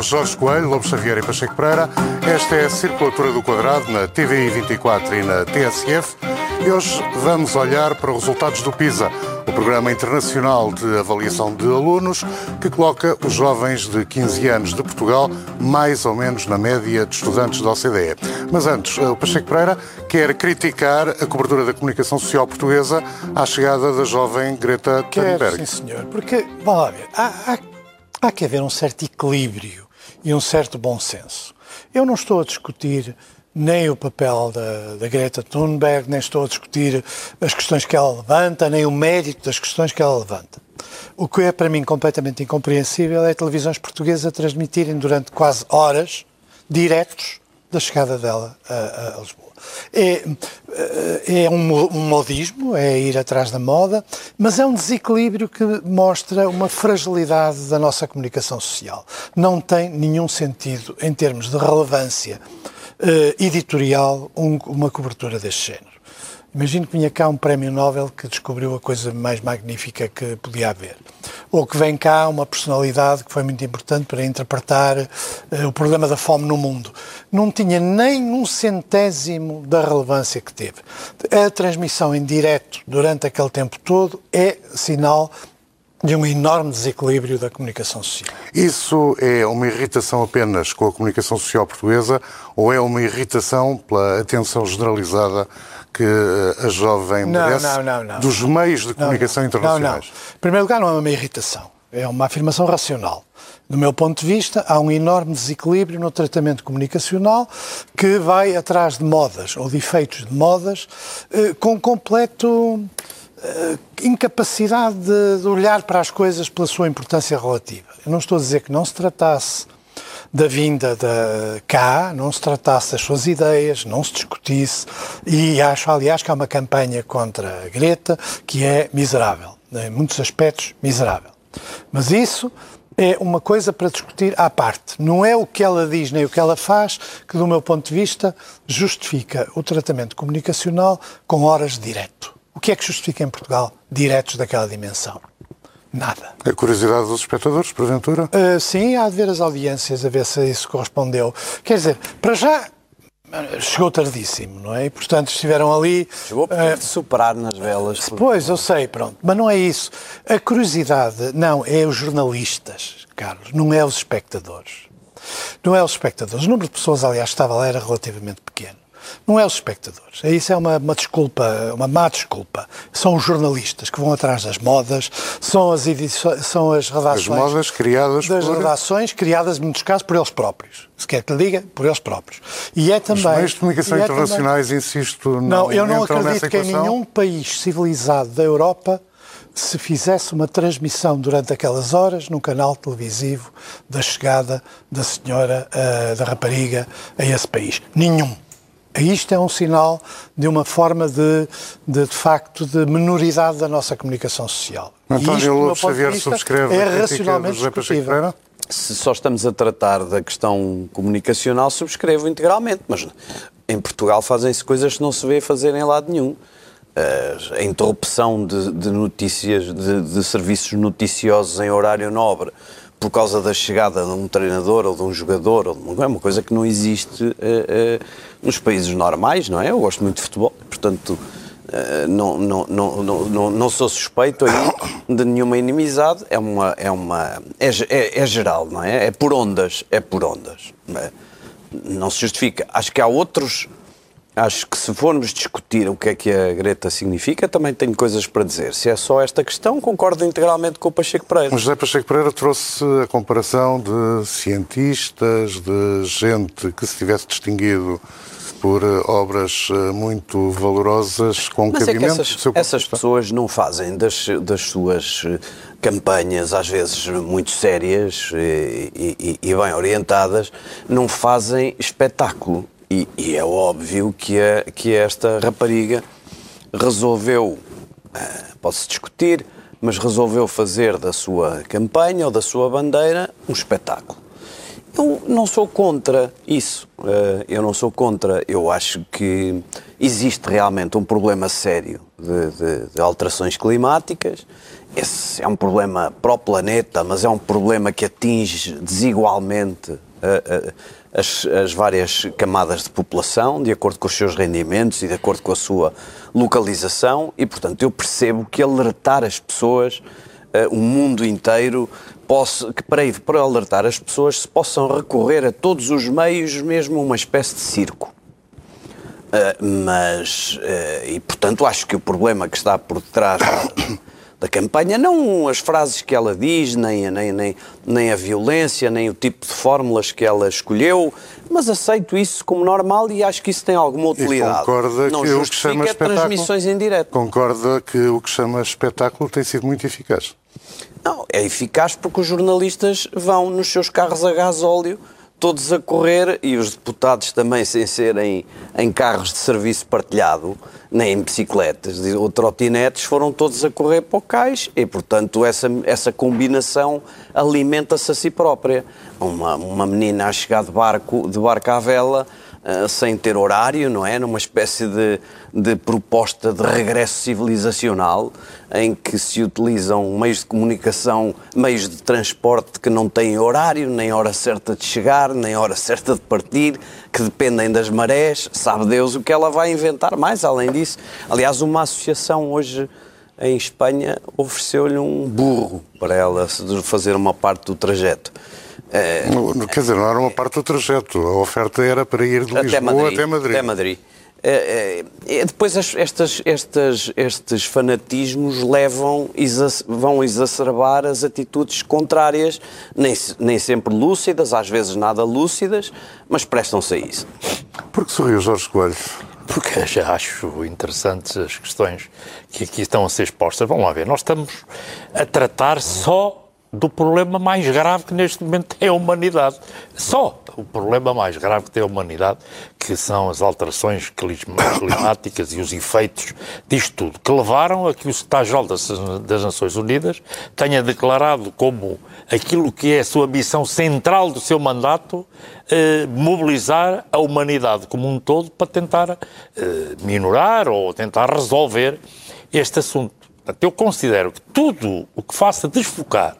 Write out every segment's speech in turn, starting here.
Jorge Coelho, Lobo Xavier e Pacheco Pereira. Esta é a Circulatura do Quadrado na TVI 24 e na TSF. E hoje vamos olhar para os resultados do PISA, o Programa Internacional de Avaliação de Alunos, que coloca os jovens de 15 anos de Portugal mais ou menos na média de estudantes da OCDE. Mas antes, o Pacheco Pereira quer criticar a cobertura da comunicação social portuguesa à chegada da jovem Greta Thunberg. Sim, senhor, porque, vamos lá ver, há que haver um certo equilíbrio e um certo bom senso. Eu não estou a discutir nem o papel da Greta Thunberg, nem estou a discutir as questões que ela levanta, nem o mérito das questões que ela levanta. O que é para mim completamente incompreensível é televisões portuguesas transmitirem durante quase horas diretos da chegada dela a Lisboa. É um modismo, é ir atrás da moda, mas é um desequilíbrio que mostra uma fragilidade da nossa comunicação social. Não tem nenhum sentido, em termos de relevância editorial, uma cobertura deste género. Imagino que vinha cá um prémio Nobel que descobriu a coisa mais magnífica que podia haver. Ou que vem cá uma personalidade que foi muito importante para interpretar o problema da fome no mundo. Não tinha nem um centésimo da relevância que teve. A transmissão em direto durante aquele tempo todo é sinal de um enorme desequilíbrio da comunicação social. Isso é uma irritação apenas com a comunicação social portuguesa ou é uma irritação pela atenção generalizada que a jovem merece dos meios de comunicação internacionais? Não. Em primeiro lugar, não é uma irritação. É uma afirmação racional. Do meu ponto de vista, há um enorme desequilíbrio no tratamento comunicacional que vai atrás de modas ou de efeitos de modas com completo incapacidade de olhar para as coisas pela sua importância relativa. Eu não estou a dizer que não se tratasse da vinda cá, não se tratasse das suas ideias, não se discutisse, e acho, aliás, que há uma campanha contra a Greta que é miserável, em muitos aspectos miserável. Mas isso é uma coisa para discutir à parte. Não é o que ela diz nem o que ela faz que, do meu ponto de vista, justifica o tratamento comunicacional com horas de direto. O que é que justifica em Portugal diretos daquela dimensão? Nada. A curiosidade dos espectadores, porventura? Sim, há de ver as audiências, a ver se isso correspondeu. Quer dizer, para já chegou tardíssimo, não é? E, portanto, estiveram ali... Chegou porque teve de superar nas velas. Pois, eu sei, pronto. Mas não é isso. A curiosidade, não, é os jornalistas, Carlos, não é os espectadores. Não é os espectadores. O número de pessoas, aliás, que estava lá era relativamente pequeno. Não é os espectadores. Isso é uma desculpa, uma má desculpa. São os jornalistas que vão atrás das modas, são as redações... As modas criadas das redações criadas, em muitos casos, por eles próprios. Se quer que lhe diga, por eles próprios. E é também... Os meios de comunicação internacionais, insisto, não eu não entram acredito nessa que em equação. nenhum país civilizado da Europa se fizesse uma transmissão durante aquelas horas num canal televisivo da chegada da senhora, da rapariga, a esse país. Nenhum. Isto é um sinal de uma forma de facto, de minoridade da nossa comunicação social. António Lobo Xavier subscreve é racionalmente discutível. Se só estamos a tratar da questão comunicacional, subscrevo integralmente, mas em Portugal fazem-se coisas que não se vê fazer em lado nenhum. A interrupção de notícias, de serviços noticiosos em horário nobre, por causa da chegada de um treinador ou de um jogador, é uma coisa que não existe nos países normais, não é? Eu gosto muito de futebol, portanto não sou suspeito aí de nenhuma inimizade, é geral, não é? É por ondas. Não se justifica. Acho que há outros... Acho que se formos discutir o que é que a Greta significa, também tenho coisas para dizer. Se é só esta questão, concordo integralmente com o Pacheco Pereira. O José Pacheco Pereira trouxe a comparação de cientistas, de gente que se tivesse distinguido por obras muito valorosas com cabimento. Essas pessoas não fazem das suas campanhas, às vezes muito sérias e bem orientadas, não fazem espetáculo. E é óbvio que esta rapariga resolveu, pode-se discutir, mas resolveu fazer da sua campanha ou da sua bandeira um espetáculo. Eu não sou contra isso. Eu não sou contra. Eu acho que existe realmente um problema sério de alterações climáticas. Esse é um problema para o planeta, mas é um problema que atinge desigualmente as várias camadas de população, de acordo com os seus rendimentos e de acordo com a sua localização. E, portanto, eu percebo que alertar as pessoas, o mundo inteiro, para alertar as pessoas se possam recorrer a todos os meios, mesmo uma espécie de circo. E, portanto, acho que o problema que está por detrás da campanha, não as frases que ela diz, nem a violência, nem o tipo de fórmulas que ela escolheu, mas aceito isso como normal e acho que isso tem alguma utilidade. E concorda não que o que chama espetáculo, transmissões em direto. Concorda que o que chama espetáculo tem sido muito eficaz? Não, é eficaz porque os jornalistas vão nos seus carros a gasóleo, todos a correr, e os deputados também, sem serem em carros de serviço partilhado, nem em bicicletas ou trotinetes, foram todos a correr para o cais e, portanto, essa combinação alimenta-se a si própria. Uma menina a chegar de barco à vela, sem ter horário, não é? Numa espécie de proposta de regresso civilizacional, em que se utilizam meios de comunicação, meios de transporte que não têm horário, nem hora certa de chegar, nem hora certa de partir, que dependem das marés, sabe Deus o que ela vai inventar mais além disso. Aliás, uma associação hoje em Espanha ofereceu-lhe um burro para ela fazer uma parte do trajeto. Quer dizer, não era uma parte do trajeto, a oferta era para ir de Lisboa até Madrid. Depois estes fanatismos vão exacerbar as atitudes contrárias, nem sempre lúcidas, às vezes nada lúcidas, mas prestam-se a isso. Por que sorriu Jorge Coelho? Porque já acho interessantes as questões que aqui estão a ser expostas. Vamos lá ver, nós estamos a tratar só do problema mais grave que neste momento tem a humanidade. Só o problema mais grave que tem a humanidade, que são as alterações climáticas e os efeitos disto tudo, que levaram a que o secretário-geral das Nações Unidas tenha declarado como aquilo que é a sua missão central do seu mandato, mobilizar a humanidade como um todo para tentar minorar ou tentar resolver este assunto. Portanto, eu considero que tudo o que faça desfocar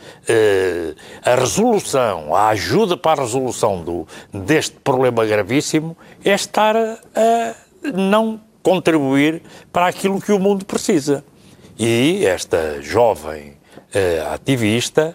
a resolução, a ajuda para a resolução deste problema gravíssimo é estar a não contribuir para aquilo que o mundo precisa. E esta jovem ativista,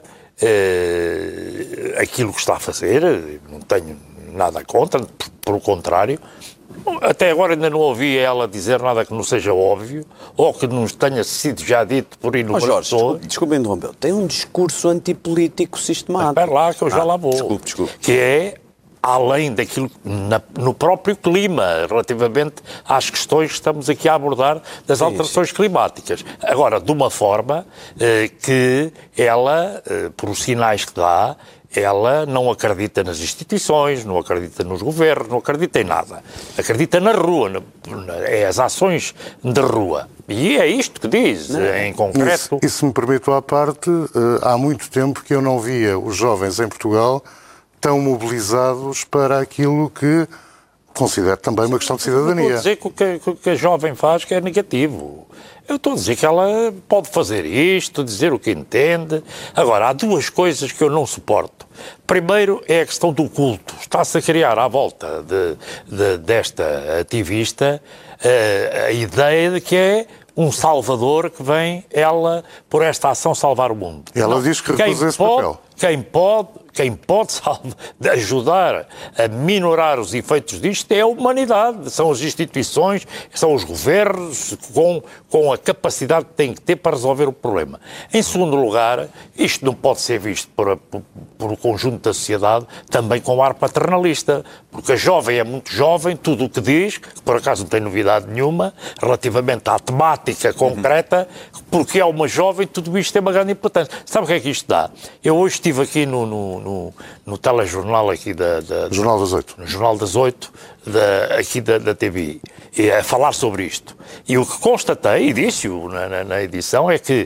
aquilo que está a fazer, não tenho nada contra, pelo contrário, até agora ainda não ouvi ela dizer nada que não seja óbvio, ou que não tenha sido já dito por inúmeras pessoas. Desculpe interromper, tem um discurso antipolítico sistemático. Espera lá que eu já lá vou. Desculpe. Que é, além daquilo, no próprio clima, relativamente às questões que estamos aqui a abordar das alterações climáticas. Agora, de uma forma que ela, por os sinais que dá, ela não acredita nas instituições, não acredita nos governos, não acredita em nada. Acredita na rua, é as ações de rua. E é isto que diz, em concreto. E se me permito à parte, há muito tempo que eu não via os jovens em Portugal tão mobilizados para aquilo que considero também uma questão de cidadania. Eu estou a dizer que o que a jovem faz que é negativo. Eu estou a dizer que ela pode fazer isto, dizer o que entende. Agora, há duas coisas que eu não suporto. Primeiro é a questão do culto. Está-se a criar à volta desta ativista a ideia de que é um salvador que vem, ela, por esta ação, salvar o mundo. Ela diz que recusa esse papel. Quem pode ajudar a minorar os efeitos disto é a humanidade, são as instituições, são os governos com a capacidade que têm que ter para resolver o problema. Em segundo lugar, isto não pode ser visto por o conjunto da sociedade também com ar paternalista, porque a jovem é muito jovem, tudo o que diz, que por acaso não tem novidade nenhuma, relativamente à temática concreta, porque é uma jovem, tudo isto tem uma grande importância. Sabe o que é que isto dá? Eu hoje estive aqui no telejornal aqui Jornal das 8. No Jornal das 8, aqui da TVI, a falar sobre isto. E o que constatei, e disse-o na edição, é que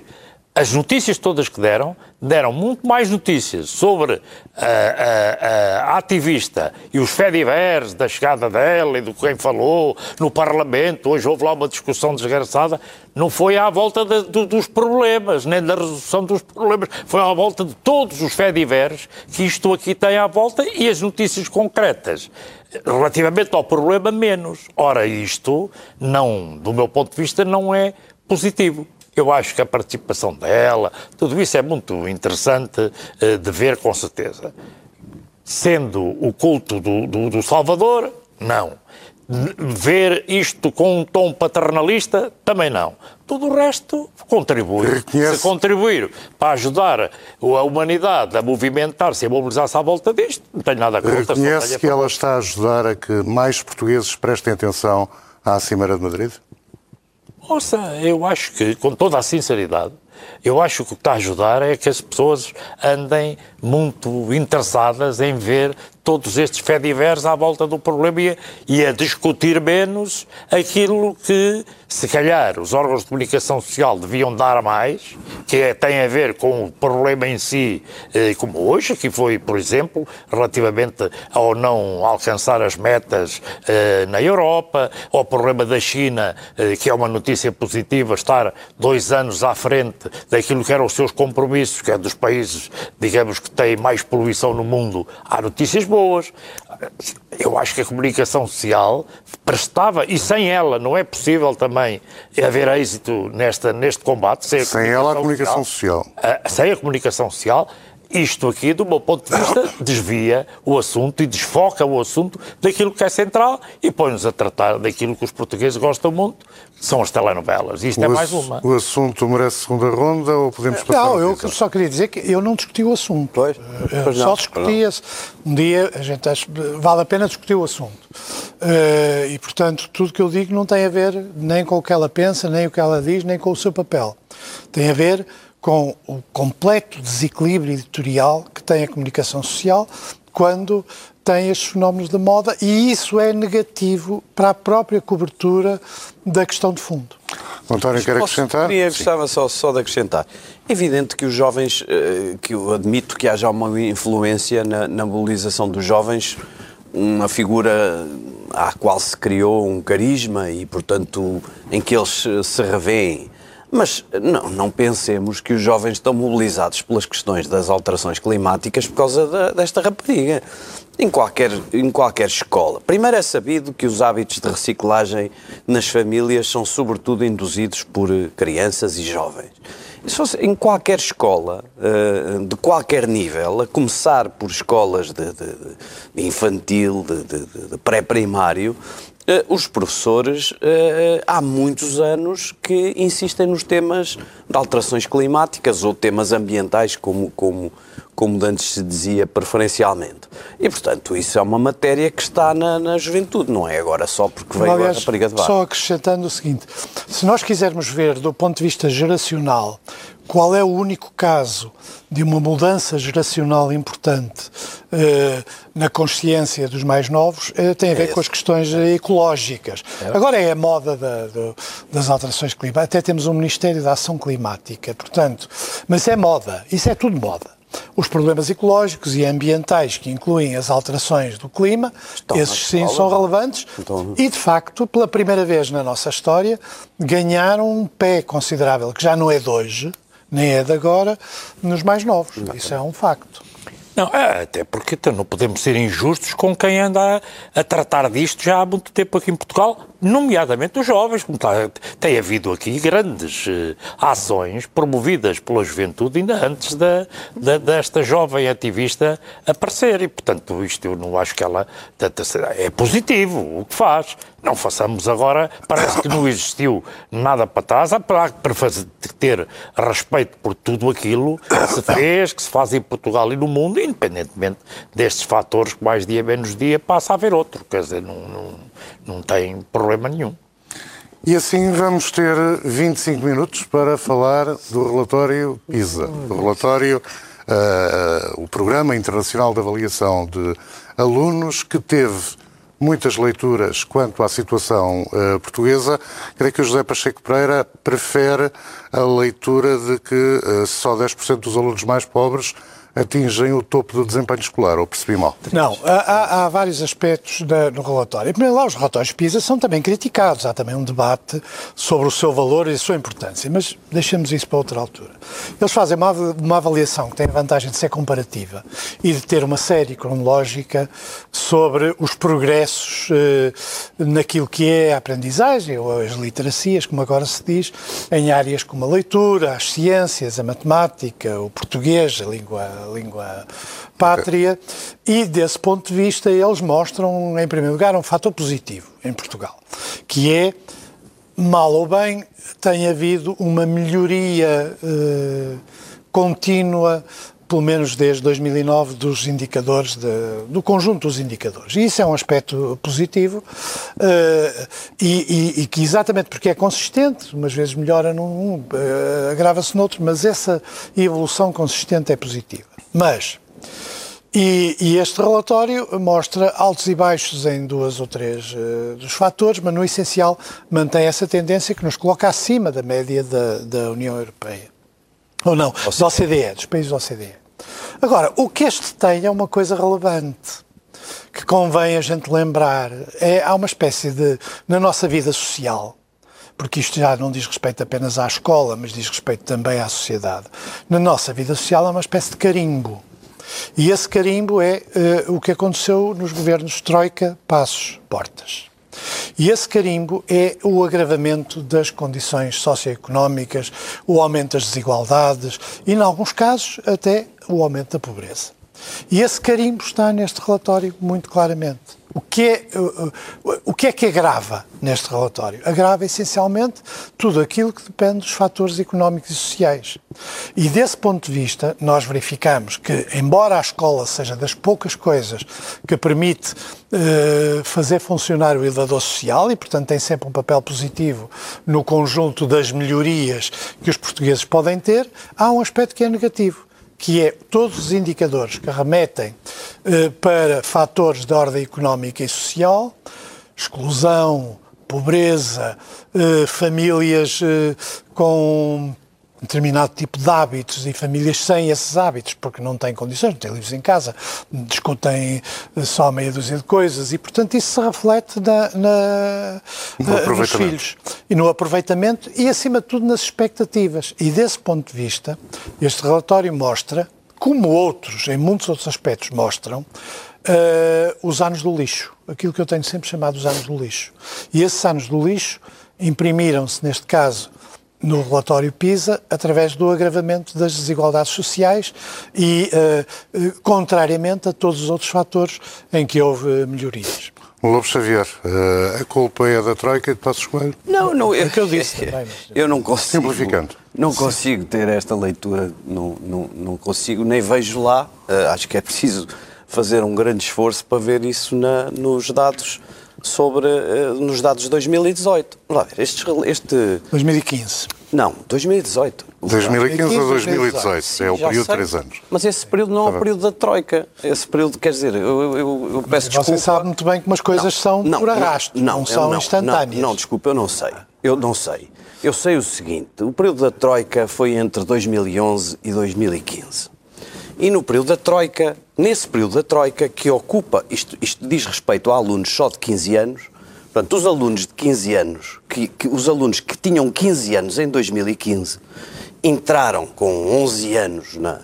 as notícias todas que deram muito mais notícias sobre a ativista e os fediveres da chegada dela e do quem falou no Parlamento. Hoje houve lá uma discussão desgraçada. Não foi à volta dos problemas, nem da resolução dos problemas. Foi à volta de todos os fediveres que isto aqui tem à volta e as notícias concretas. Relativamente ao problema, menos. Ora, isto, não, do meu ponto de vista, não é positivo. Eu acho que a participação dela, tudo isso é muito interessante de ver, com certeza. Sendo o culto do Salvador, não. Ver isto com um tom paternalista, também não. Tudo o resto contribui. Se contribuir para ajudar a humanidade a movimentar-se e a mobilizar-se à volta disto, não tenho nada contra. Reconhece que ela está a ajudar a que mais portugueses prestem atenção à Cimeira de Madrid? Ouça, eu acho que, com toda a sinceridade, eu acho que o que está a ajudar é que as pessoas andem muito interessadas em ver todos estes fediveres à volta do problema e a discutir menos aquilo que, se calhar, os órgãos de comunicação social deviam dar mais, que tem a ver com o problema em si, como hoje, que foi, por exemplo, relativamente ao não alcançar as metas na Europa, ao problema da China, que é uma notícia positiva, estar 2 anos à frente daquilo que eram os seus compromissos, que é dos países, digamos, que têm mais poluição no mundo. Há notícias boas. Eu acho que a comunicação social prestava, e sem ela não é possível também haver êxito neste combate. Sem ela a comunicação social. Sem a comunicação social, isto aqui, do meu ponto de vista, desvia o assunto e desfoca o assunto daquilo que é central e põe-nos a tratar daquilo que os portugueses gostam muito, que são as telenovelas. Isto é mais uma. O assunto merece segunda ronda ou podemos passar? Não, eu só queria dizer que eu não discuti o assunto. Pois só discutia-se. Um dia a gente acha vale a pena discutir o assunto. E, portanto, tudo que eu digo não tem a ver nem com o que ela pensa, nem o que ela diz, nem com o seu papel. Tem a ver com o completo desequilíbrio editorial que tem a comunicação social quando tem estes fenómenos da moda, e isso é negativo para a própria cobertura da questão de fundo. António, quer acrescentar? Gostava só de acrescentar. É evidente que os jovens, que eu admito que haja uma influência na mobilização dos jovens, uma figura à qual se criou um carisma e, portanto, em que eles se revêem. Mas não pensemos que os jovens estão mobilizados pelas questões das alterações climáticas por causa desta rapariga. Em qualquer escola. Primeiro é sabido que os hábitos de reciclagem nas famílias são sobretudo induzidos por crianças e jovens. Em qualquer escola, de qualquer nível, a começar por escolas de infantil, de pré-primário, os professores há muitos anos que insistem nos temas de alterações climáticas ou temas ambientais, como antes se dizia preferencialmente. E, portanto, isso é uma matéria que está na juventude, não é agora só porque veio a rapariga de bar. Só acrescentando o seguinte, se nós quisermos ver do ponto de vista geracional qual é o único caso de uma mudança geracional importante na consciência dos mais novos, tem a ver com as questões ecológicas. Agora é a moda das alterações climáticas, até temos um Ministério da Ação Climática, portanto, mas é moda, isso é tudo moda. Os problemas ecológicos e ambientais que incluem as alterações do clima, esses sim são relevantes e, de facto, pela primeira vez na nossa história, ganharam um pé considerável, que já não é de hoje, nem é de agora, nos mais novos. Isso é um facto. Não, até porque não podemos ser injustos com quem anda a tratar disto já há muito tempo aqui em Portugal, nomeadamente os jovens. Tem havido aqui grandes ações promovidas pela juventude ainda antes desta jovem ativista aparecer. E, portanto, isto eu não acho que ela... É positivo o que faz. Não façamos agora... Parece que não existiu nada para trás. Há para ter respeito por tudo aquilo que se fez, que se faz em Portugal e no mundo, independentemente destes fatores que mais dia menos dia passa a haver outro. Quer dizer, não tem problema nenhum. E assim vamos ter 25 minutos para falar do relatório PISA. O relatório, o Programa Internacional de Avaliação de Alunos, que teve muitas leituras quanto à situação portuguesa. Creio que o José Pacheco Pereira prefere a leitura de que só 10% dos alunos mais pobres atingem o topo do desempenho escolar, ou percebi mal? Não, há vários aspectos no relatório. Em primeiro lugar, os relatórios PISA são também criticados. Há também um debate sobre o seu valor e a sua importância, mas deixemos isso para outra altura. Eles fazem uma avaliação que tem a vantagem de ser comparativa e de ter uma série cronológica sobre os progressos naquilo que é a aprendizagem, ou as literacias, como agora se diz, em áreas como a leitura, as ciências, a matemática, o português, a língua pátria, e desse ponto de vista eles mostram, em primeiro lugar, um fator positivo em Portugal, que é, mal ou bem, tem havido uma melhoria contínua, pelo menos desde 2009, dos indicadores, do conjunto dos indicadores. E isso é um aspecto positivo e que exatamente porque é consistente, umas vezes melhora num, agrava-se noutro, mas essa evolução consistente é positiva. Mas, e este relatório mostra altos e baixos em 2 ou 3 dos fatores, mas no essencial mantém essa tendência que nos coloca acima da média da União Europeia. Ou não, da OCDE, dos países da OCDE. Agora, o que este tem é uma coisa relevante, que convém a gente lembrar. Há uma espécie de, na nossa vida social, porque isto já não diz respeito apenas à escola, mas diz respeito também à sociedade. Na nossa vida social há uma espécie de carimbo. E esse carimbo é o que aconteceu nos governos Troika, Passos, Portas. E esse carimbo é o agravamento das condições socioeconómicas, o aumento das desigualdades e, em alguns casos, até o aumento da pobreza. E esse carimbo está neste relatório muito claramente. O que é que agrava neste relatório? Agrava essencialmente tudo aquilo que depende dos fatores económicos e sociais. E desse ponto de vista, nós verificamos que, embora a escola seja das poucas coisas que permite fazer funcionar o elevador social e, portanto, tem sempre um papel positivo no conjunto das melhorias que os portugueses podem ter, há um aspecto que é negativo, que é todos os indicadores que remetem para fatores de ordem económica e social, exclusão, pobreza, famílias com determinado tipo de hábitos e famílias sem esses hábitos, porque não têm condições, não têm livros em casa, discutem só meia dúzia de coisas e, portanto, isso se reflete nos filhos e no aproveitamento e, acima de tudo, nas expectativas. E, desse ponto de vista, este relatório mostra, como outros, em muitos outros aspectos, mostram os anos do lixo, aquilo que eu tenho sempre chamado os anos do lixo. E esses anos do lixo imprimiram-se, neste caso, no relatório PISA, através do agravamento das desigualdades sociais e, contrariamente a todos os outros fatores em que houve melhorias. Lobo Xavier, a culpa é da Troika e de Passos Coelho? Não, é o que eu disse também. Eu não consigo. Simplificando. Não consigo ter esta leitura, não consigo, nem vejo lá. Acho que é preciso fazer um grande esforço para ver isso nos dados nos dados de 2018. Vamos lá ver, 2015. Não, 2018. 2015 a 2018, Sim, é o período de sei, 3 anos. Mas esse período não é o período da Troika. Esse período, quer dizer, eu peço desculpa. Você sabe muito bem que umas coisas são por arrasto, não são instantâneas. Não, desculpa, eu não sei. Eu sei o seguinte, o período da Troika foi entre 2011 e 2015. E no período da Troika, nesse período da Troika, que ocupa, isto diz respeito a alunos só de 15 anos, portanto, os alunos de 15 anos, os alunos que tinham 15 anos em 2015, entraram com 11 anos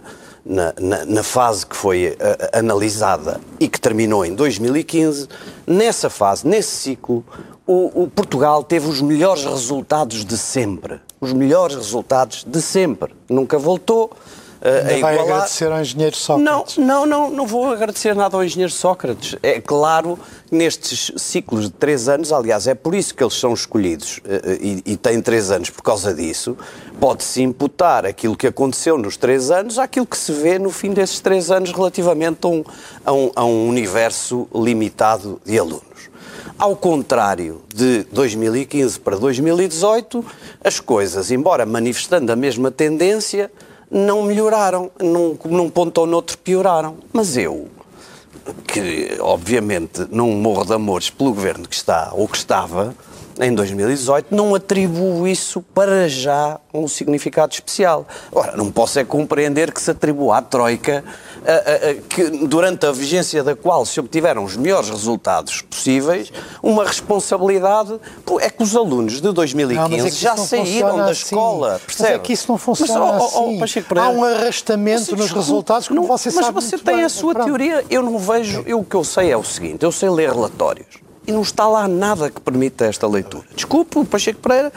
na fase que foi analisada e que terminou em 2015, nessa fase, nesse ciclo, o Portugal teve os melhores resultados de sempre. Os melhores resultados de sempre. Nunca voltou vai agradecer ao engenheiro Sócrates? Não vou agradecer nada ao engenheiro Sócrates. É claro que nestes ciclos de 3 anos, aliás, é por isso que eles são escolhidos e têm 3 anos por causa disso, pode-se imputar aquilo que aconteceu nos 3 anos àquilo que se vê no fim desses 3 anos relativamente a um universo limitado de alunos. Ao contrário de 2015 para 2018, as coisas, embora manifestando a mesma tendência, não melhoraram, num ponto ou noutro pioraram. Mas eu que obviamente não morro de amores pelo governo que está ou que estava em 2018, não atribuo isso para já um significado especial. Ora, não posso é compreender que se atribua à Troika, que durante a vigência da qual se obtiveram os melhores resultados possíveis, uma responsabilidade. É que os alunos de 2015 já saíram da escola, percebe? Mas é que isso não funciona assim. Há um arrastamento nos resultados, como você sabe. Mas você tem a sua teoria, eu não vejo. O que eu sei é o seguinte, eu sei ler relatórios. E não está lá nada que permita esta leitura. Desculpe, o Pacheco Pereira,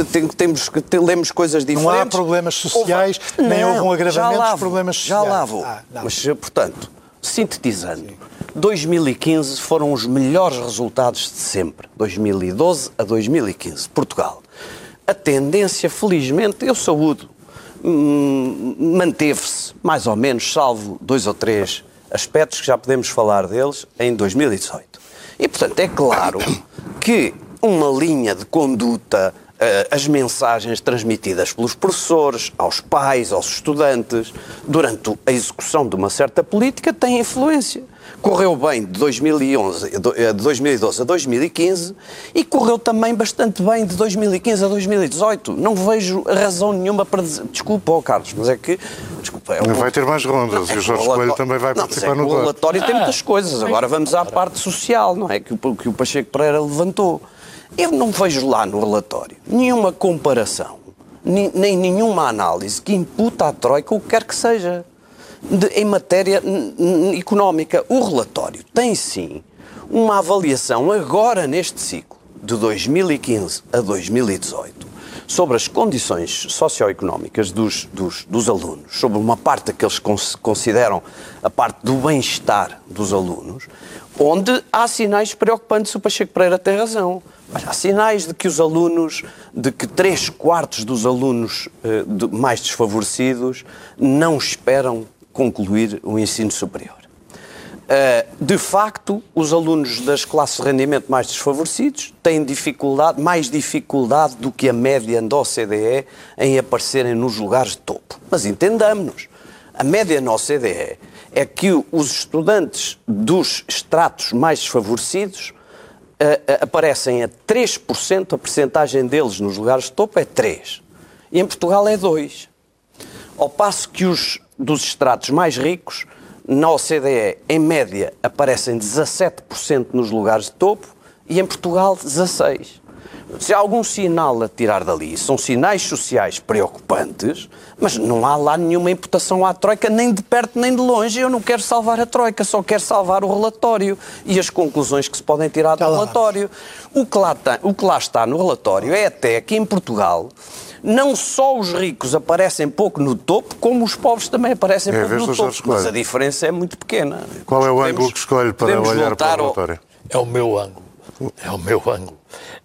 lemos coisas diferentes. Não há problemas sociais, nem houve um agravamento dos problemas sociais. Já lá vou. Mas, portanto, sintetizando, 2015 foram os melhores resultados de sempre. 2012 a 2015. Portugal. A tendência, felizmente, eu saúdo, manteve-se, mais ou menos, salvo 2 ou 3 aspectos que já podemos falar deles, em 2018. E, portanto, é claro que uma linha de conduta, as mensagens transmitidas pelos professores, aos pais, aos estudantes, durante a execução de uma certa política, têm influência. Correu bem de 2012 a 2015 e correu também bastante bem de 2015 a 2018. Não vejo razão nenhuma para dizer... Desculpa, Carlos, mas é que... Desculpa, vai ter mais rondas e o Jorge Coelho também vai participar no debate. O relatório tem muitas coisas. Agora vamos à parte social, não é? Que o Pacheco Pereira levantou. Eu não vejo lá no relatório nenhuma comparação, nem nenhuma análise que imputa à Troika o que quer que seja. Em matéria económica. O relatório tem, sim, uma avaliação agora neste ciclo, de 2015 a 2018, sobre as condições socioeconómicas dos alunos, sobre uma parte que eles consideram a parte do bem-estar dos alunos, onde há sinais preocupantes. O Pacheco Pereira tem razão. Mas há sinais de que os alunos, de que 3/4 dos alunos mais desfavorecidos não esperam concluir o ensino superior. De facto, os alunos das classes de rendimento mais desfavorecidos têm mais dificuldade do que a média da OCDE em aparecerem nos lugares de topo. Mas entendamos-nos, a média na OCDE é que os estudantes dos estratos mais desfavorecidos aparecem a 3%, a percentagem deles nos lugares de topo é 3%. E em Portugal é 2%. Ao passo que os dos estratos mais ricos, na OCDE, em média, aparecem 17% nos lugares de topo e em Portugal 16%. Se há algum sinal a tirar dali, são sinais sociais preocupantes, mas não há lá nenhuma imputação à Troika, nem de perto nem de longe. Eu não quero salvar a Troika, só quero salvar o relatório e as conclusões que se podem tirar do relatório. O que lá está no relatório é até que em Portugal não só os ricos aparecem pouco no topo, como os pobres também aparecem pouco no topo. Mas a diferença é muito pequena. Qual é o ângulo que escolhe para olhar para o relatório? É o meu ângulo. É o meu ângulo.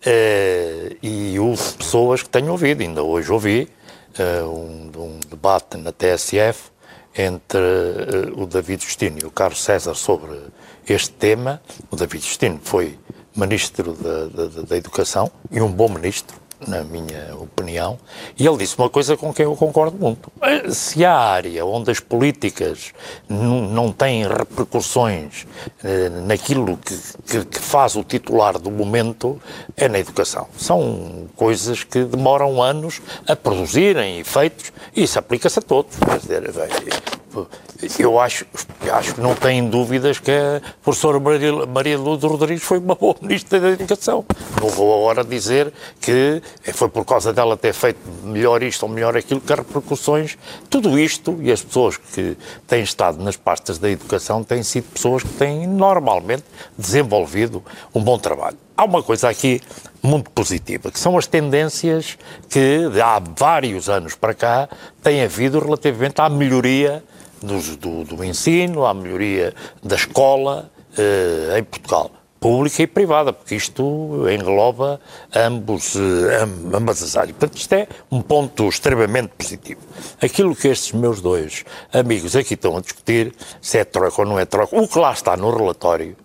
E houve pessoas que tenho ouvido, ainda hoje ouvi, um debate na TSF entre o David Justino e o Carlos César sobre este tema. O David Justino foi Ministro da Educação e um bom Ministro, na minha opinião, e ele disse uma coisa com que eu concordo muito. Se há área onde as políticas não têm repercussões naquilo que faz o titular do momento, é na educação. São coisas que demoram anos a produzirem efeitos, e isso aplica-se a todos. Quer dizer, eu acho que não tem dúvidas que a professora Maria Lourdes Rodrigues foi uma boa Ministra da Educação. Não vou agora dizer que foi por causa dela ter feito melhor isto ou melhor aquilo, que as repercussões, tudo isto, e as pessoas que têm estado nas pastas da educação têm sido pessoas que têm normalmente desenvolvido um bom trabalho. Há uma coisa aqui muito positiva, que são as tendências que há vários anos para cá têm havido relativamente à melhoria do ensino, à melhoria da escola em Portugal, pública e privada, porque isto engloba ambas as áreas. Portanto, isto é um ponto extremamente positivo. Aquilo que estes meus dois amigos aqui estão a discutir, se é troca ou não é troca, o que lá está no relatório,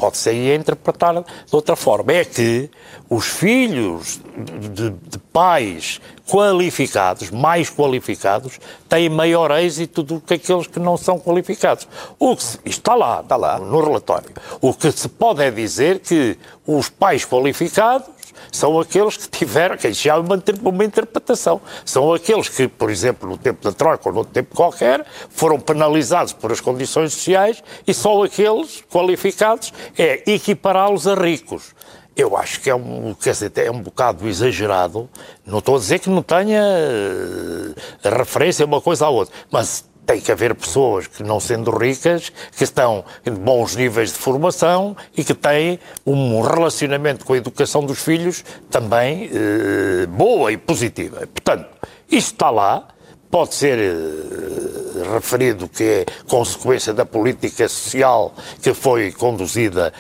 pode-se aí interpretar de outra forma. É que os filhos de pais qualificados, mais qualificados, têm maior êxito do que aqueles que não são qualificados. Isto está lá no relatório. O que se pode é dizer que os pais qualificados são aqueles que tiveram, que já é uma interpretação, são aqueles que, por exemplo, no tempo da Troika ou noutro tempo qualquer, foram penalizados por as condições sociais e só aqueles qualificados é equipará-los a ricos. Eu acho que é um bocado exagerado, não estou a dizer que não tenha referência a uma coisa à outra, mas tem que haver pessoas que, não sendo ricas, que estão em bons níveis de formação e que têm um relacionamento com a educação dos filhos também boa e positiva. Portanto, isto está lá, pode ser referido que é consequência da política social que foi conduzida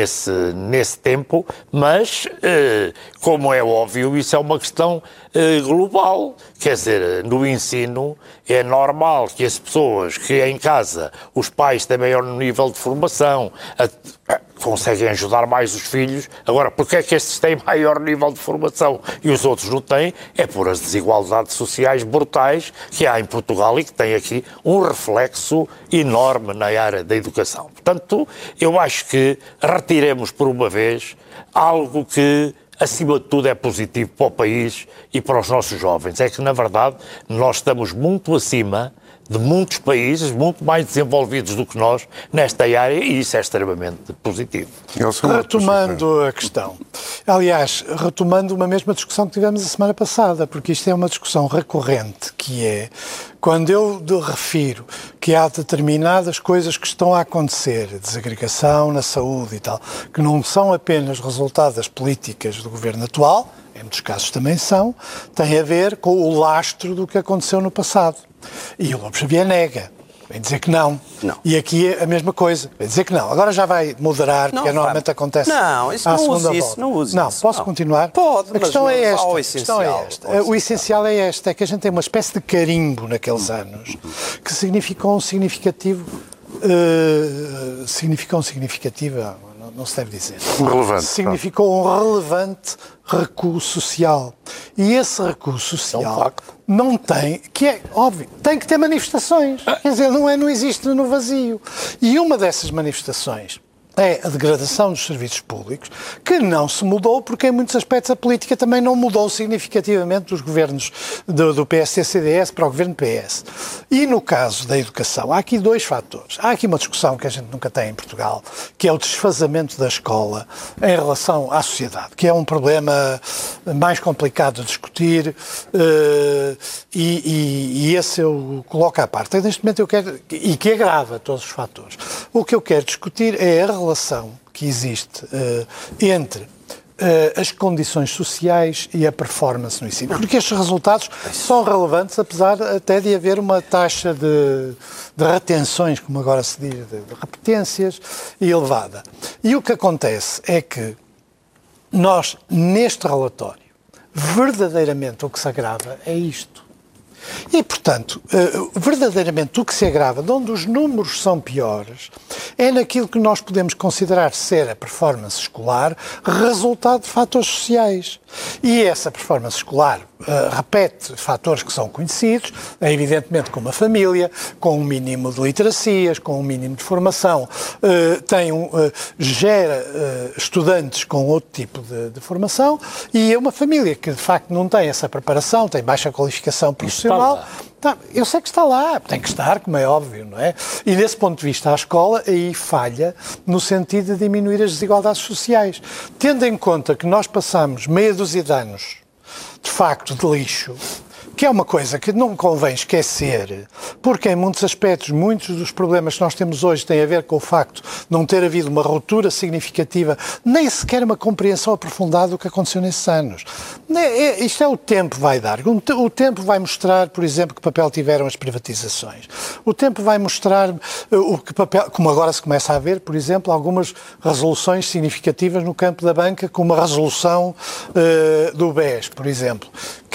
nesse tempo, mas, como é óbvio, isso é uma questão global. Quer dizer, no ensino é normal que as pessoas que em casa, os pais têm maior nível de formação, conseguem ajudar mais os filhos. Agora, porque é que estes têm maior nível de formação e os outros não têm? É por as desigualdades sociais brutais que há em Portugal e que tem aqui um reflexo enorme na área da educação. Portanto, eu acho que retiremos por uma vez algo que, acima de tudo, é positivo para o país e para os nossos jovens. É que, na verdade, nós estamos muito acima de muitos países, muito mais desenvolvidos do que nós nesta área, e isso é extremamente positivo. Retomando a questão, aliás, retomando uma mesma discussão que tivemos a semana passada, porque isto é uma discussão recorrente, que é, quando eu refiro que há determinadas coisas que estão a acontecer, desagregação na saúde e tal, que não são apenas resultado das políticas do governo atual, em muitos casos também são, tem a ver com o lastro do que aconteceu no passado. E o Lobo Xavier nega, vem dizer que não. E aqui é a mesma coisa, vem dizer que não. Agora já vai moderar, porque normalmente acontece à segunda volta. Não, posso continuar? Pode, a questão é esta. O essencial. O essencial é este, é que a gente tem uma espécie de carimbo naqueles anos que significou um significativo... não se deve dizer. Relevante. Significou um relevante recuo social. E esse recuo social não tem, que é óbvio, tem que ter manifestações. Quer dizer, não existe no vazio. E uma dessas manifestações é a degradação dos serviços públicos, que não se mudou, porque em muitos aspectos a política também não mudou significativamente dos governos do PSD-CDS para o governo PS. E no caso da educação, há aqui dois fatores. Há aqui uma discussão que a gente nunca tem em Portugal, que é o desfazamento da escola em relação à sociedade, que é um problema mais complicado de discutir, e esse eu coloco à parte. Neste momento eu quero, e que agrava todos os fatores. O que eu quero discutir é a relação que existe entre as condições sociais e a performance no ensino. Porque estes resultados são relevantes, apesar até de haver uma taxa de retenções, como agora se diz, de repetências, elevada. E o que acontece é que nós, neste relatório, verdadeiramente o que se agrava é isto. E, portanto, verdadeiramente o que se agrava, de onde os números são piores, é naquilo que nós podemos considerar ser a performance escolar, resultado de fatores sociais. E essa performance escolar repete fatores que são conhecidos, evidentemente com uma família, com um mínimo de literacias, com um mínimo de formação, gera estudantes com outro tipo de formação, e é uma família que de facto não tem essa preparação, tem baixa qualificação profissional. Eu sei que está lá, tem que estar, como é óbvio, não é? E desse ponto de vista a escola aí falha no sentido de diminuir as desigualdades sociais. Tendo em conta que nós passamos meia dúzia de anos, de facto, de lixo, que é uma coisa que não convém esquecer, porque em muitos aspectos, muitos dos problemas que nós temos hoje têm a ver com o facto de não ter havido uma ruptura significativa, nem sequer uma compreensão aprofundada do que aconteceu nesses anos. Isto é o tempo vai dar. O tempo vai mostrar, por exemplo, que papel tiveram as privatizações. O tempo vai mostrar como agora se começa a ver, por exemplo, algumas resoluções significativas no campo da banca, como a resolução do BES, por exemplo.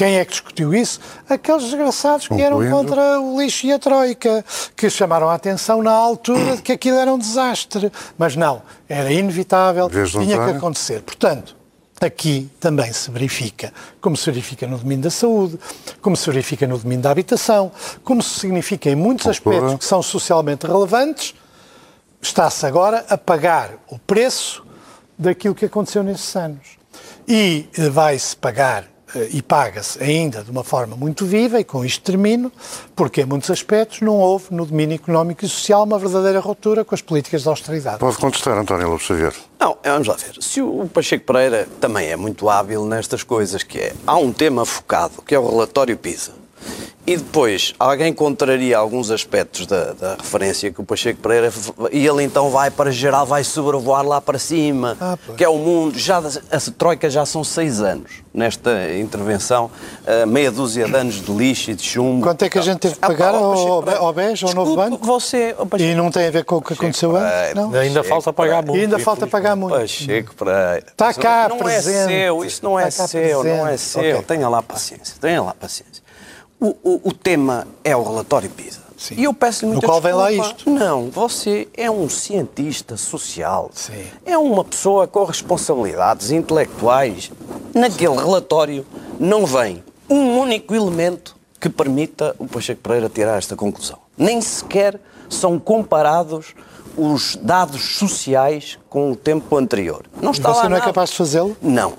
Quem é que discutiu isso? Aqueles desgraçados que eram Concluindo. contra o lixo e a Troika, que chamaram a atenção na altura de que aquilo era um desastre. Mas não, era inevitável, Vês, tinha que António? acontecer. Portanto, aqui também se verifica, como se verifica no domínio da saúde, como se verifica no domínio da habitação, como se significa em muitos aspectos que são socialmente relevantes, está-se agora a pagar o preço daquilo que aconteceu nesses anos. E vai-se pagar, e paga-se ainda de uma forma muito viva, e com isto termino, porque em muitos aspectos não houve no domínio económico e social uma verdadeira ruptura com as políticas de austeridade. Pode contestar, António Lopes Xavier. Não, vamos lá ver. Se o Pacheco Pereira também é muito hábil nestas coisas, que é, há um tema focado, que é o relatório PISA, e depois alguém contraria alguns aspectos da referência que o Pacheco Pereira, e ele então vai para geral, vai sobrevoar lá para cima, que é o mundo. Já a Troika já são 6 anos nesta intervenção, meia dúzia de anos de lixo e de chumbo. Quanto é que a gente teve que pagar ao BES, ao Novo Banco? E não tem a ver com o que aconteceu antes? Não? Ainda falta pagar muito. E ainda falta pagar muito. Pacheco Pereira. Está cá não presente. É seu, isso não é Está cá seu, não é presente. seu. Ok. Tenha lá paciência, tenha lá paciência. O tema é o relatório PISA. Sim. E eu peço-lhe muita No qual vem lá desculpa. isto. Não, você é um cientista social. Sim. É uma pessoa com responsabilidades intelectuais. Naquele relatório não vem um único elemento que permita o Pacheco Pereira tirar esta conclusão. Nem sequer são comparados os dados sociais com o tempo anterior. Não está lá Você não é nada. capaz de fazê-lo? Não.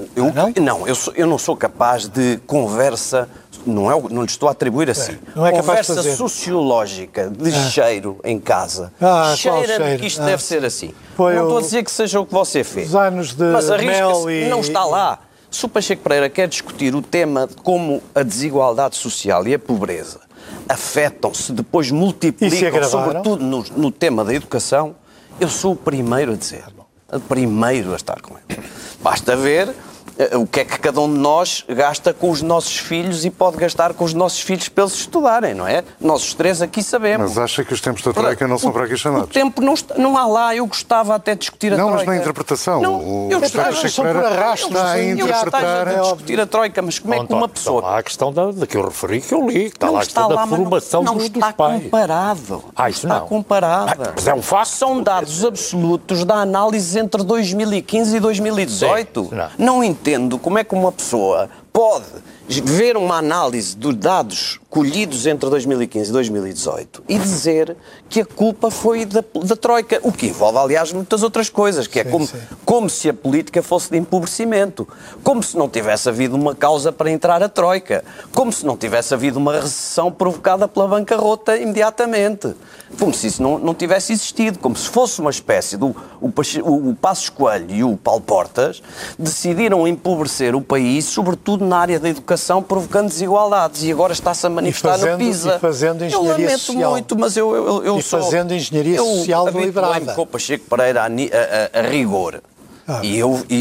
Eu não sou capaz de conversa, não lhe estou a atribuir assim. Não é capaz de Conversa fazer. sociológica de cheiro em casa. Qual Cheira-me cheiro? que isto deve ser assim. Foi Não estou a o- dizer que seja o que você fez. Os anos de mas mel arrisca-se, e- não está lá. Se o Pacheco Pereira quer discutir o tema de como a desigualdade social e a pobreza afetam-se, depois E se multiplicam, agravaram? sobretudo no tema da educação, eu sou o primeiro a dizer. O primeiro a estar com ele. Basta ver o que é que cada um de nós gasta com os nossos filhos e pode gastar com os nossos filhos para eles estudarem, não é? Nós os três aqui sabemos. Mas acha que os tempos da Troika não são para aqui O chamados? tempo não há lá. Eu gostava até de discutir a Não, Troika. mas na interpretação. Não, O eu Pacheco gostava. são por Pereira arrasto, está a não, interpretar. de discutir a Troika, mas como é que uma pessoa... Há a questão da que eu referi, que eu li, que está Não lá a está questão da lá, mas formação não dos está pais. comparado. Isso está não. comparada. Mas é um facto. São dados absolutos da análise entre 2015 e 2018. Sim, não. Não entendo como é que uma pessoa pode ver uma análise dos dados colhidos entre 2015 e 2018 e dizer que a culpa foi da Troika, o que envolve, aliás, muitas outras coisas, que é como se a política fosse de empobrecimento, como se não tivesse havido uma causa para entrar a Troika, como se não tivesse havido uma recessão provocada pela bancarrota imediatamente, como se isso não tivesse existido, como se fosse uma espécie do o Passos Coelho e o Paulo Portas decidiram empobrecer o país, sobretudo na área da educação, provocando desigualdades, e agora está-se a manifestar no PISA. E fazendo engenharia eu lamento social. muito, mas eu E fazendo engenharia social deliberada. habituei-me com o Pacheco Pereira a rigor. E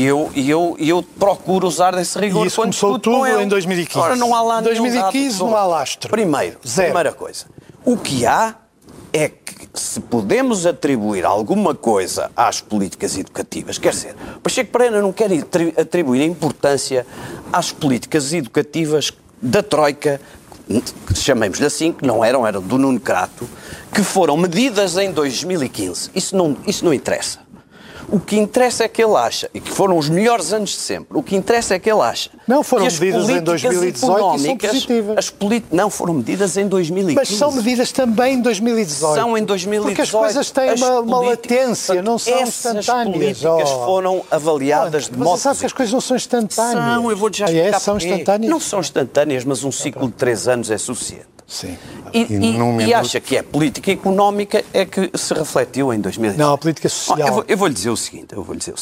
eu procuro usar desse rigor E isso quando começou discuto com tudo ele. em 2015. Ora, não há lá Em 2015 nenhum dado. não há lastro. Primeira coisa. O que há é que se podemos atribuir alguma coisa às políticas educativas, quer dizer, Pacheco Pereira não quer atribuir importância às políticas educativas da Troika, chamemos-lhe assim, que não eram do Nuno Crato, que foram medidas em 2015. Isso não interessa. O que interessa é que ele acha, e que foram os melhores anos de sempre, o que interessa é que ele acha Não, foram que as medidas em políticas 2018 e são económicas, positivas. Não, foram medidas em 2015. Mas são medidas também em 2018. São em 2018. Porque as coisas têm uma latência, não são instantâneas. Essas políticas foram avaliadas de Mas modo... você sabe que as coisas não são instantâneas. São, eu vou já explicar são porquê. instantâneas? Não são instantâneas, mas um ciclo de 3 anos é suficiente. Sim. E acha que a política económica é que se refletiu em 2018. Não, a política social. Eu vou-lhe dizer o seguinte,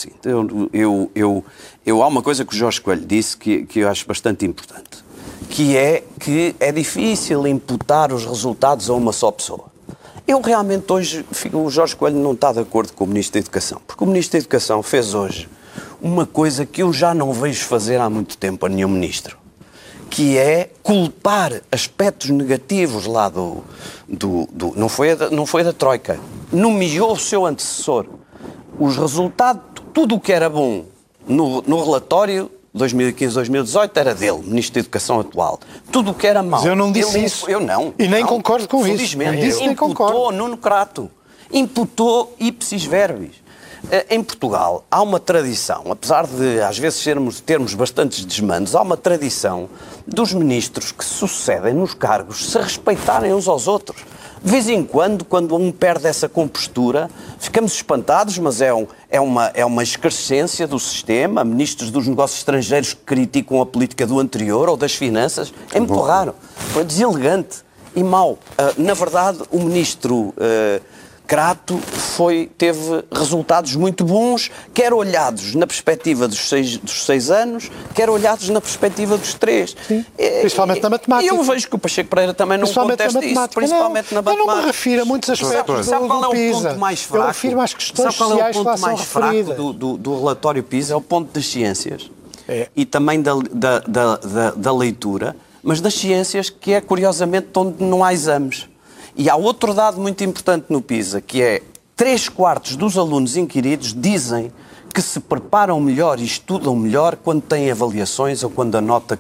há uma coisa que o Jorge Coelho disse que eu acho bastante importante, que é difícil imputar os resultados a uma só pessoa. Eu realmente hoje, o Jorge Coelho não está de acordo com o Ministro da Educação, porque o Ministro da Educação fez hoje uma coisa que eu já não vejo fazer há muito tempo a nenhum Ministro, que é culpar aspectos negativos lá não foi da Troika, nomeou o seu antecessor. Os resultados, tudo o que era bom no relatório 2015, 2018 era dele, Ministro da Educação atual. Tudo o que era mau. Mas eu não disse isso. Eu não. E nem concordo com isso. Felizmente. Nem disse, nem concordo. Imputou Nuno Crato. Imputou ipsis verbis. Em Portugal há uma tradição, apesar de às vezes termos bastantes desmandos, há uma tradição dos ministros que se sucedem nos cargos se respeitarem uns aos outros. De vez em quando um perde essa compostura, ficamos espantados, mas é uma excrescência do sistema. Ministros dos negócios estrangeiros que criticam a política do anterior ou das finanças. É muito raro. Foi deselegante e mau. Na verdade, o ministro Crato teve resultados muito bons, quer olhados na perspectiva dos 6 anos, quer olhados na perspectiva dos 3. Sim. Principalmente na matemática. E eu vejo que o Pacheco Pereira também não contesta isso, principalmente na matemática. Eu não me refiro a muitos aspectos do PISA. Eu refiro às questões sociais que lá são referidas. Do relatório PISA é o ponto das ciências e também da leitura, mas das ciências que é, curiosamente, onde não há exames. E há outro dado muito importante no PISA, que é 3/4 dos alunos inquiridos dizem que se preparam melhor e estudam melhor quando têm avaliações ou quando a nota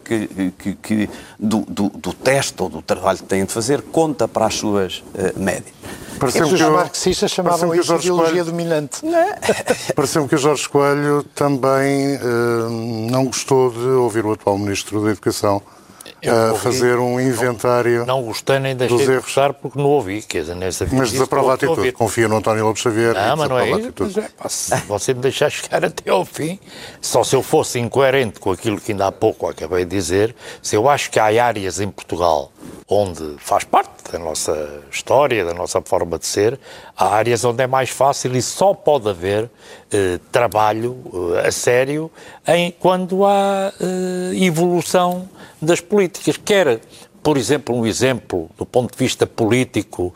do teste ou do trabalho que têm de fazer conta para as suas médias. Pareceu que os marxistas chamavam isso de ideologia dominante. Pareceu-me que o Jorge Coelho também não gostou de ouvir o atual Ministro da Educação fazer um inventário. Não gostei nem deixei de gostar porque não ouvi. Quer dizer, mas desaprova a atitude. Confia no António Lopes Xavier. Não, mas não é isso. Se você me deixar chegar até ao fim, só se eu fosse incoerente com aquilo que ainda há pouco acabei de dizer, se eu acho que há áreas em Portugal onde faz parte da nossa história, da nossa forma de ser, há áreas onde é mais fácil e só pode haver trabalho a sério quando há evolução das políticas. Quer, por exemplo, um exemplo do ponto de vista político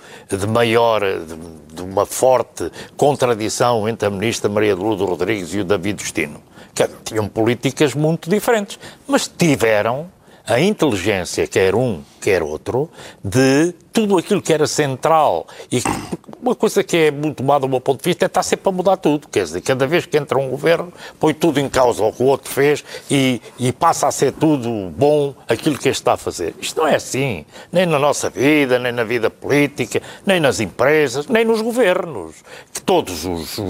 de uma forte contradição entre a ministra Maria de Lourdes Rodrigues e o David Justino, que tinham políticas muito diferentes, mas tiveram a inteligência, quer um, quer outro, de tudo aquilo que era central. E uma coisa que é muito tomada do meu ponto de vista é estar sempre a mudar tudo. Quer dizer, cada vez que entra um governo, põe tudo em causa o que o outro fez e passa a ser tudo bom aquilo que este está a fazer. Isto não é assim. Nem na nossa vida, nem na vida política, nem nas empresas, nem nos governos. Que todos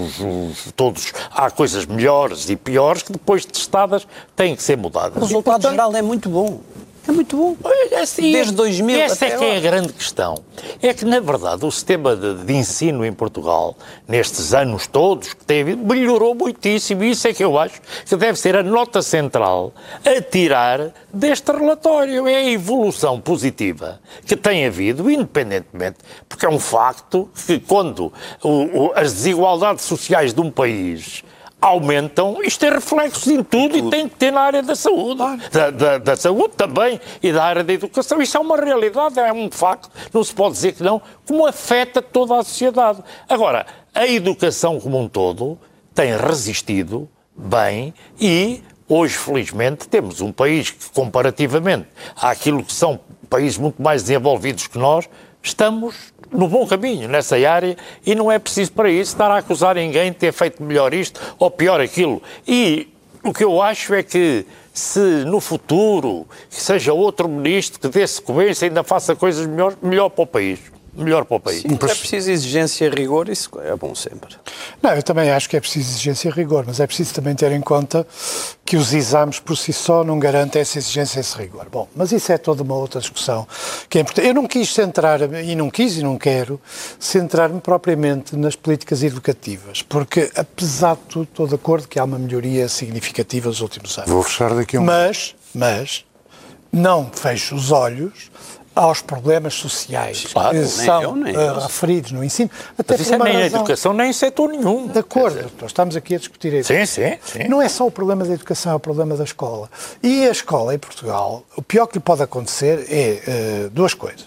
há coisas melhores e piores que depois testadas têm que ser mudadas. O resultado geral é muito bom. É muito bom. Assim, desde 2000 essa até é a grande questão. É que, na verdade, o sistema de ensino em Portugal, nestes anos todos que tem havido, melhorou muitíssimo. E isso é que eu acho que deve ser a nota central a tirar deste relatório. É a evolução positiva que tem havido, independentemente, porque é um facto que quando as desigualdades sociais de um país aumentam, isto tem reflexos em tudo e tem que ter na área da saúde, da saúde também e da área da educação. Isto é uma realidade, é um facto, não se pode dizer que não, como afeta toda a sociedade. Agora, a educação como um todo tem resistido bem e hoje, felizmente, temos um país que, comparativamente àquilo que são países muito mais desenvolvidos que nós, estamos no bom caminho nessa área e não é preciso para isso estar a acusar ninguém de ter feito melhor isto ou pior aquilo. E o que eu acho é que se no futuro que seja outro ministro que dê sequência e ainda faça coisas melhor para o país. Melhor para o país. Sim, é preciso exigência e rigor, isso é bom sempre. Não, eu também acho que é preciso exigência e rigor, mas é preciso também ter em conta que os exames por si só não garantem essa exigência e esse rigor. Bom, mas isso é toda uma outra discussão que é importante. Eu não quis centrar-me, e não quero, centrar-me propriamente nas políticas educativas, porque, apesar de tudo, estou de acordo que há uma melhoria significativa nos últimos anos. Vou fechar daqui a um... Mas não fecho os olhos aos problemas sociais que são referidos no ensino. Até mas isso é nem na educação, nem em setor nenhum. De acordo, estamos aqui a discutir isso. Sim. Não é só o problema da educação, é o problema da escola. E a escola em Portugal, o pior que lhe pode acontecer é duas coisas.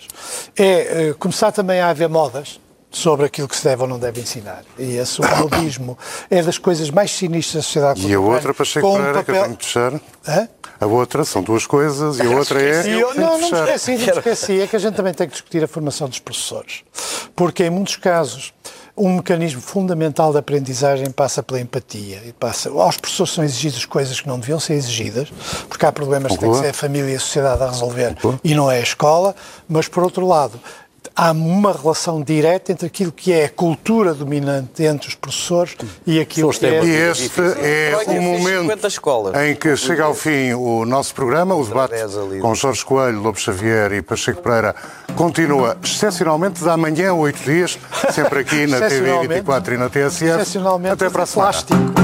É começar também a haver modas sobre aquilo que se deve ou não deve ensinar. E esse modismo é das coisas mais sinistras da sociedade contemporânea. E a outra, Pacheco Pereira, que eu tenho que fechar... A outra são duas coisas e a outra é... Não esqueci, é que a gente também tem que discutir a formação dos professores. Porque em muitos casos um mecanismo fundamental da aprendizagem passa pela empatia. E aos professores são exigidas coisas que não deviam ser exigidas, porque há problemas que tem que ser a família e a sociedade a resolver e não é a escola, mas, por outro lado, há uma relação direta entre aquilo que é a cultura dominante entre os professores e aquilo que é... E este é o momento em que chega ao fim o nosso programa. O debate com Jorge Coelho, Lobo Xavier e Pacheco Pereira continua excepcionalmente de amanhã a 8 dias, sempre aqui na TV24 e na TSF. Excepcionalmente até para a semana. Plástico.